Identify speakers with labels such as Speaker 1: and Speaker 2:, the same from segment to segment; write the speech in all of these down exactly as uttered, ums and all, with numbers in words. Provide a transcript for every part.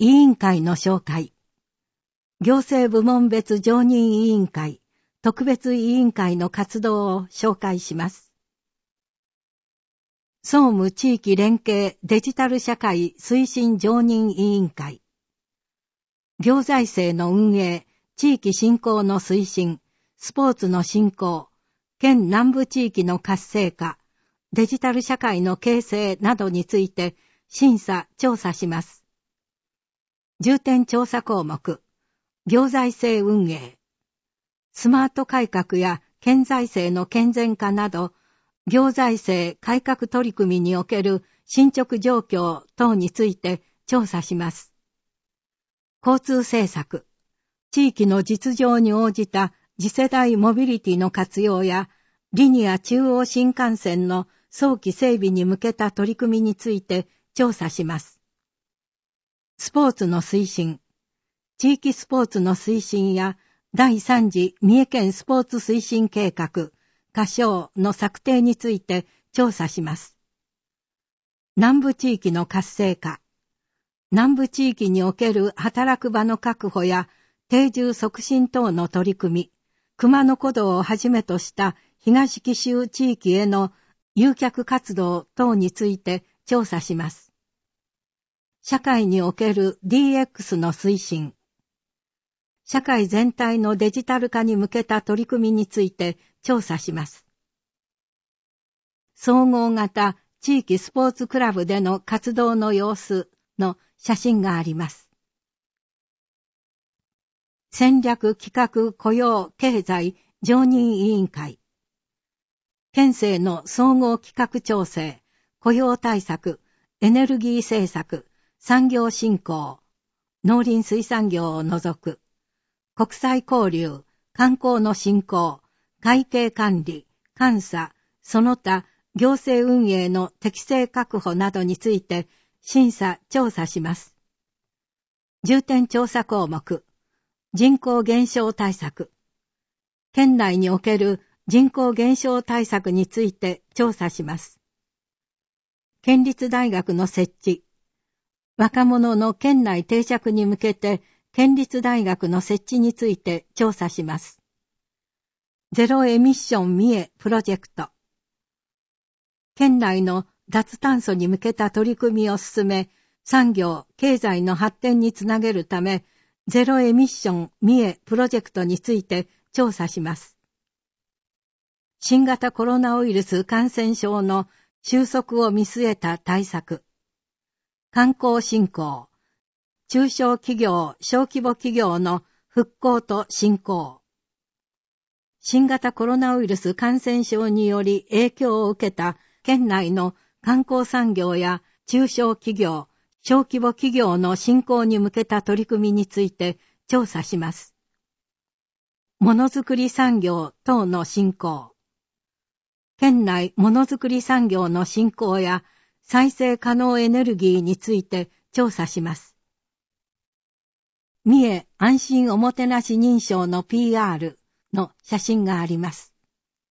Speaker 1: 委員会の紹介。行政部門別常任委員会、特別委員会の活動を紹介します。総務地域連携デジタル社会推進常任委員会。行財政の運営、地域振興の推進、スポーツの振興、県南部地域の活性化、デジタル社会の形成などについて審査・調査します。重点調査項目、行財政運営、スマート改革や県財政の健全化など、行財政改革取り組みにおける進捗状況等について調査します。交通政策、地域の実情に応じた次世代モビリティの活用や、リニア中央新幹線の早期整備に向けた取り組みについて調査します。スポーツの推進、地域スポーツの推進やだいさん次三重県スポーツ推進計画、仮称の策定について調査します。南部地域の活性化、南部地域における働く場の確保や定住促進等の取り組み、熊野古道をはじめとした東紀州地域への誘客活動等について調査します。社会における ディーエックス の推進、社会全体のデジタル化に向けた取り組みについて調査します。総合型地域スポーツクラブでの活動の様子の写真があります。戦略企画雇用経済常任委員会。県政の総合企画調整、雇用対策、エネルギー政策、産業振興、農林水産業を除く、国際交流、観光の振興、会計管理、監査、その他行政運営の適正確保などについて審査・調査します。重点調査項目、人口減少対策。県内における人口減少対策について調査します。県立大学の設置。若者の県内定着に向けて県立大学の設置について調査します。ゼロエミッション三重プロジェクト。県内の脱炭素に向けた取り組みを進め、産業、経済の発展につなげるため、ゼロエミッション三重プロジェクトについて調査します。新型コロナウイルス感染症の収束を見据えた対策。観光振興。中小企業、小規模企業の復興と振興。新型コロナウイルス感染症により影響を受けた県内の観光産業や中小企業、小規模企業の振興に向けた取り組みについて調査します。ものづくり産業等の振興。県内ものづくり産業の振興や再生可能エネルギーについて調査します。三重安心おもてなし認証の ピーアール の写真があります。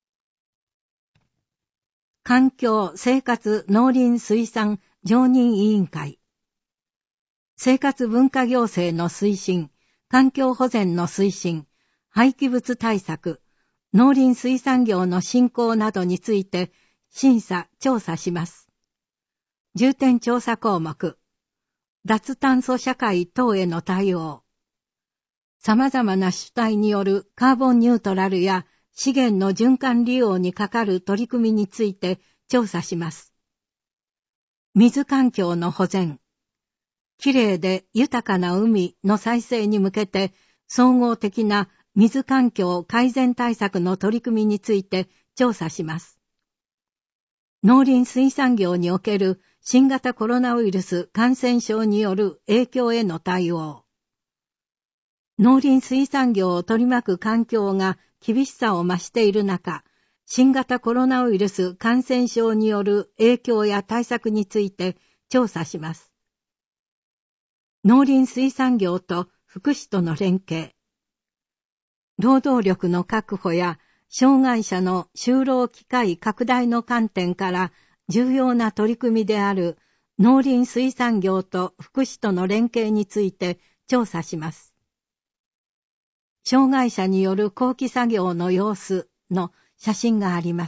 Speaker 1: 環境生活農林水産常任委員会。生活文化行政の推進、環境保全の推進、廃棄物対策、農林水産業の振興などについて審査・調査します。重点調査項目、脱炭素社会等への対応。様々な主体によるカーボンニュートラルや資源の循環利用にかかる取り組みについて調査します。水環境の保全。きれいで豊かな海の再生に向けて総合的な水環境改善対策の取り組みについて調査します。農林水産業における新型コロナウイルス感染症による影響への対応。農林水産業を取り巻く環境が厳しさを増している中、新型コロナウイルス感染症による影響や対策について調査します。農林水産業と福祉との連携。労働力の確保や障害者の就労機会拡大の観点から重要な取り組みである農林水産業と福祉との連携について調査します。障害者による後期作業の様子の写真があります。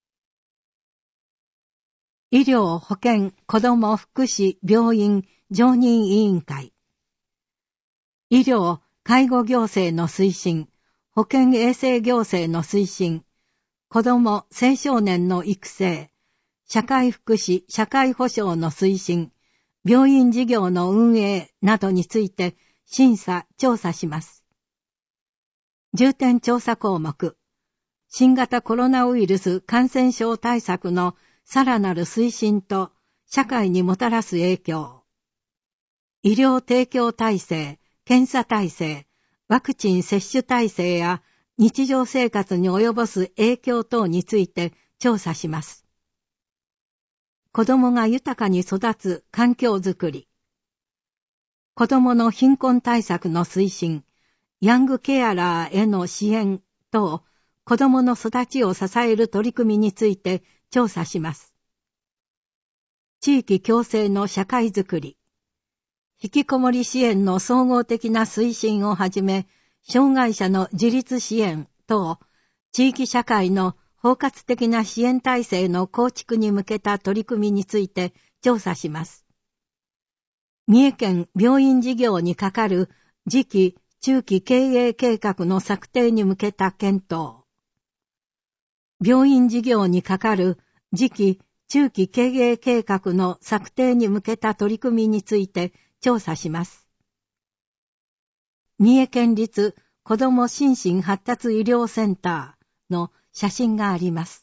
Speaker 1: 医療保健子ども福祉病院常任委員会。医療介護行政の推進、保健衛生行政の推進、子ども青少年の育成、社会福祉社会保障の推進、病院事業の運営などについて審査調査します。重点調査項目、新型コロナウイルス感染症対策のさらなる推進と社会にもたらす影響。医療提供体制、検査体制、ワクチン接種体制や日常生活に及ぼす影響等について調査します。子どもが豊かに育つ環境づくり。子どもの貧困対策の推進、ヤングケアラーへの支援等、子どもの育ちを支える取り組みについて調査します。地域共生の社会づくり。引きこもり支援の総合的な推進をはじめ、障害者の自立支援等、地域社会の包括的な支援体制の構築に向けた取り組みについて調査します。三重県病院事業にかかる次期中期経営計画の策定に向けた検討。病院事業にかかる次期中期経営計画の策定に向けた取り組みについて調査します。三重県立子ども心身発達医療センターの写真があります。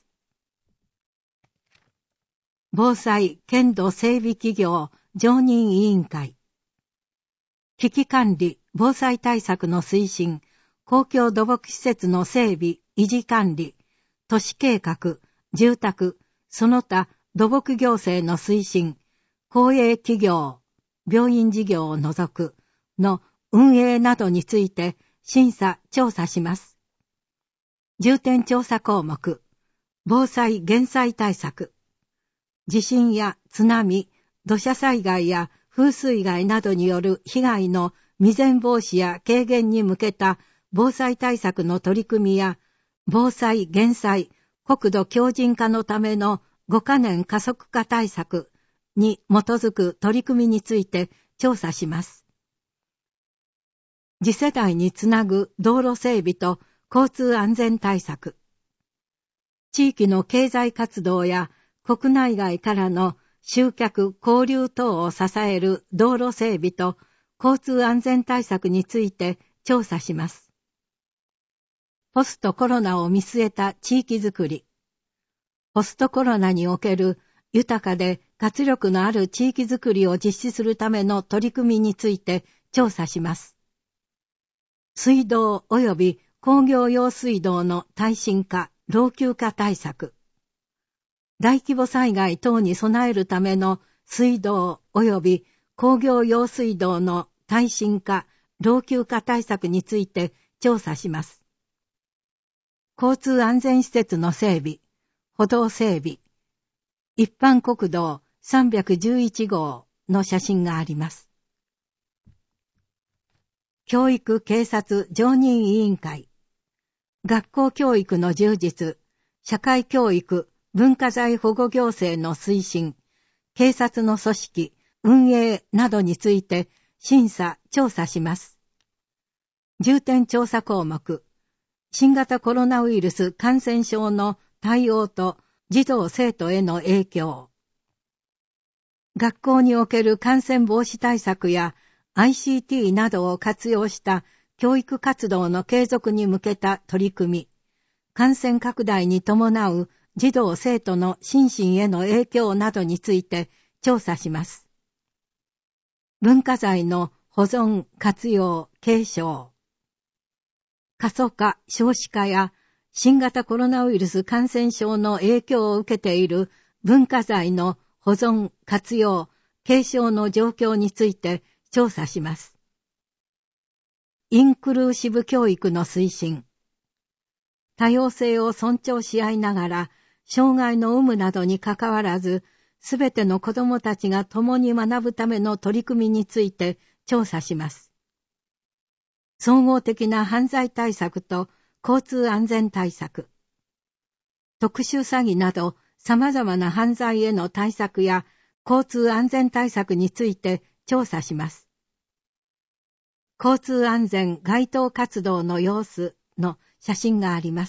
Speaker 1: 防災県土整備企業常任委員会。危機管理、防災対策の推進、公共土木施設の整備、維持管理、都市計画、住宅、その他土木行政の推進、公営企業、病院事業を除くの運営などについて審査調査します。重点調査項目、防災減災対策、地震や津波、土砂災害や風水害などによる被害の未然防止や軽減に向けた防災対策の取り組みや、防災減災、国土強靭化のためのごカ年加速化対策に基づく取り組みについて調査します。次世代につなぐ道路整備と交通安全対策。地域の経済活動や国内外からの集客・交流等を支える道路整備と交通安全対策について調査します。ポストコロナを見据えた地域づくり。ポストコロナにおける豊かで活力のある地域づくりを実施するための取り組みについて調査します。水道及び工業用水道の耐震化・老朽化対策。大規模災害等に備えるための水道及び工業用水道の耐震化・老朽化対策について調査します。交通安全施設の整備、歩道整備、一般国道さんびゃくじゅういち号の写真があります。教育警察常任委員会、学校教育の充実、社会教育、文化財保護行政の推進、警察の組織、運営などについて審査・調査します。重点調査項目、新型コロナウイルス感染症の対応と児童生徒への影響。学校における感染防止対策や アイシーティー などを活用した教育活動の継続に向けた取り組み、感染拡大に伴う児童生徒の心身への影響などについて調査します。文化財の保存、活用、継承。過疎化、少子化や新型コロナウイルス感染症の影響を受けている文化財の保存、活用、継承の状況について調査します。インクルーシブ教育の推進。多様性を尊重し合いながら、障害の有無などにかかわらず、 すべての子どもたちが共に学ぶための取り組みについて調査します。総合的な犯罪対策と交通安全対策、特殊詐欺など様々な犯罪への対策や交通安全対策について調査します。交通安全街頭活動の様子の写真があります。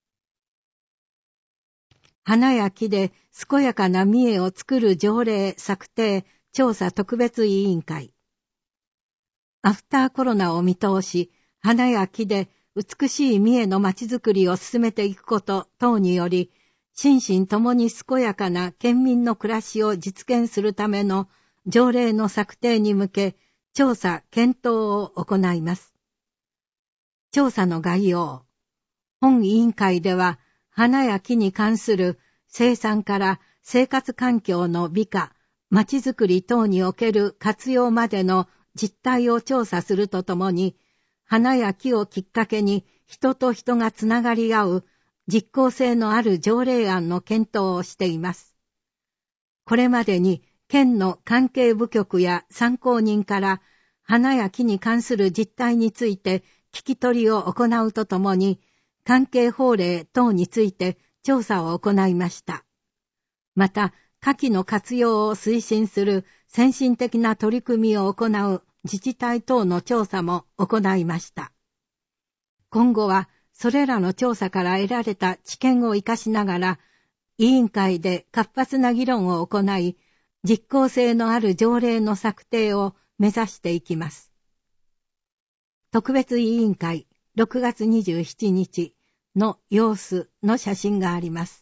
Speaker 1: 花や木で健やかな三重を作る条例策定調査特別委員会。アフターコロナを見通し、花や木で美しい三重の街づくりを進めていくこと等により、心身ともに健やかな県民の暮らしを実現するための条例の策定に向け、調査・検討を行います。調査の概要。本委員会では、花や木に関する生産から生活環境の美化、街づくり等における活用までの実態を調査するとともに、花や木をきっかけに人と人がつながり合う実効性のある条例案の検討をしています。これまでに県の関係部局や参考人から花や木に関する実態について聞き取りを行うとともに、関係法令等について調査を行いました。また、花木の活用を推進する先進的な取り組みを行う自治体等の調査も行いました。今後は、それらの調査から得られた知見を生かしながら、委員会で活発な議論を行い、実効性のある条例の策定を目指していきます。特別委員会ろくがつにじゅうしちにちの様子の写真があります。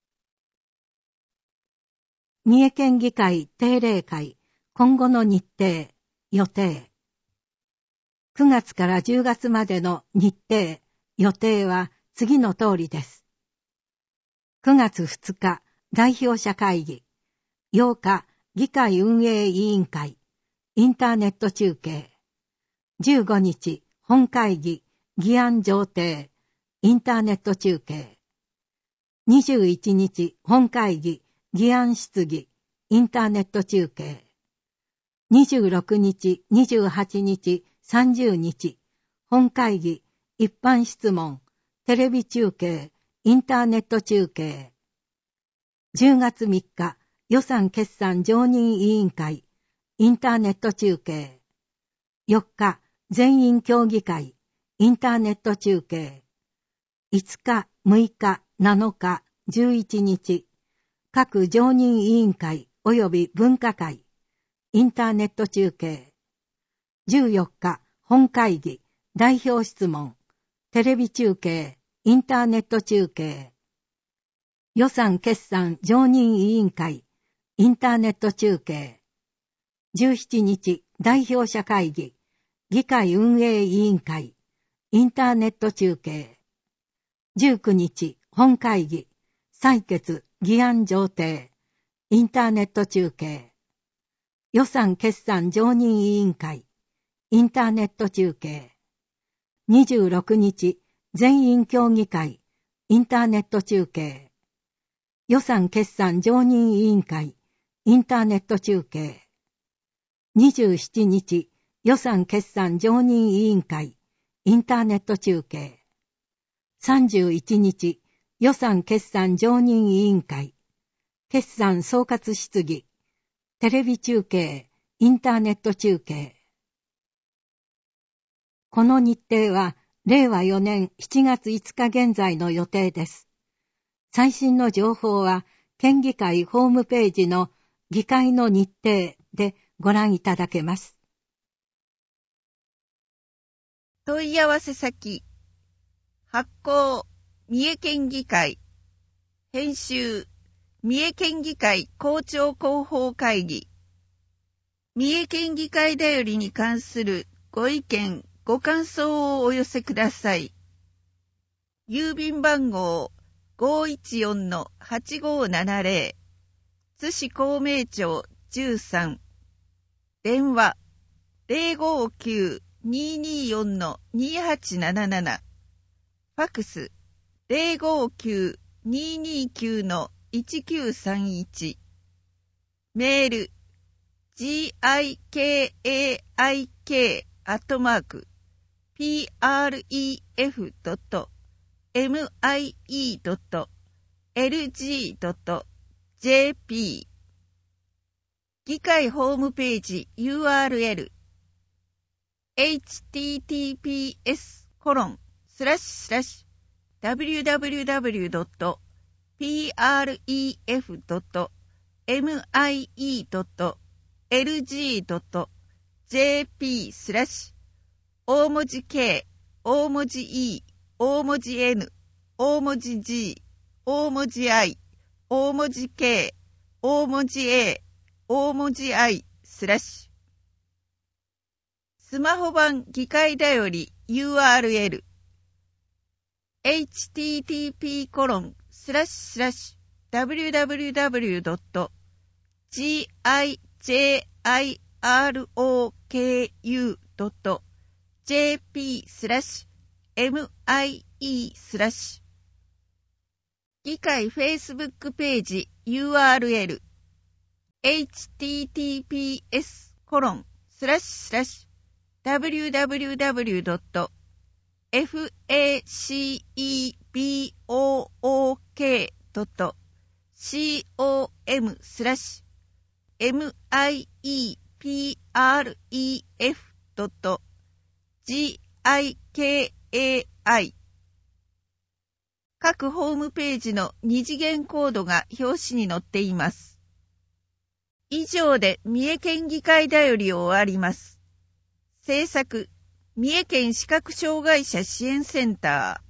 Speaker 1: 三重県議会定例会今後の日程、予定。くがつからじゅうがつまでの日程、予定は次の通りです。くがつふつか、代表者会議。ようか、議会運営委員会、インターネット中継。じゅうごにち、本会議、議案上呈、インターネット中継。にじゅういちにち、本会議、議案質疑、インターネット中継。にじゅうろくにち、にじゅうはちにち、さんじゅうにち、本会議、一般質問、テレビ中継、インターネット中継。じゅうがつみっか、予算決算常任委員会、インターネット中継。よっか、全員協議会、インターネット中継。いつか、むいか、なのか、じゅういちにち、各常任委員会及び分科会、インターネット中継。じゅうよっか、本会議、代表質問、テレビ中継、インターネット中継。予算決算常任委員会、インターネット中継。じゅうしちにち、代表者会議、議会運営委員会、インターネット中継。じゅうくにち、本会議、採決、議案上呈、インターネット中継。予算決算常任委員会、インターネット中継。にじゅうろくにち、全員協議会、インターネット中継。予算決算常任委員会、インターネット中継。にじゅうしちにち、予算決算常任委員会、インターネット中継。さんじゅういちにち、予算決算常任委員会、決算総括質疑、テレビ中継、インターネット中継。この日程は、れいわよねんしちがついつか現在の予定です。最新の情報は、県議会ホームページの議会の日程でご覧いただけます。
Speaker 2: 問い合わせ先、発行、三重県議会、編集、三重県議会公聴広報会議。三重県議会だよりに関するご意見、ご感想をお寄せください。郵便番号 ごーいちよんのはちごーななぜろ 津市公明町じゅうさん。電話 ゼロごーきゅう にーにーよんのにーはちなななな。ファクス ゼロごーきゅう にーにーきゅうのいちきゅうさんいち。 メール、ギカイアイケー アットマーク、プレフ ドット ミイ ドット エルジー ドット ジェーピー 議会ホームページ ユーアールエル エイチティーティーピーエス コロン スラッシュスラッシュ ダブリューダブリューダブリュー ドット プレフ ドット ミイ ドット エルジー ドット ジェーピー スラッシュ大文字 K、大文字 E、大文字 N、大文字 G、大文字 I、大文字 K、大文字 A、大文字 I、スラッシュ。スマホ版議会だより ユーアールエル、エイチティーティーピー コロン スラッシュスラッシュ ダブリューダブリューダブリュー ドット ジャイアールオーケーユー ドット ジェーピー スラッシュ ミイ スラッシュ議会フェイスブックページ ユーアールエル エイチティーティーピーエス コロン スラッシュスラッシュ ダブリューダブリューダブリュー ドット フェイスブック ドット コム スラッシュ ミイプレフ ドット ギカイアイ 各ホームページの二次元コードが表紙に載っています。以上で三重県議会だよりを終わります。制作、三重県視覚障害者支援センター。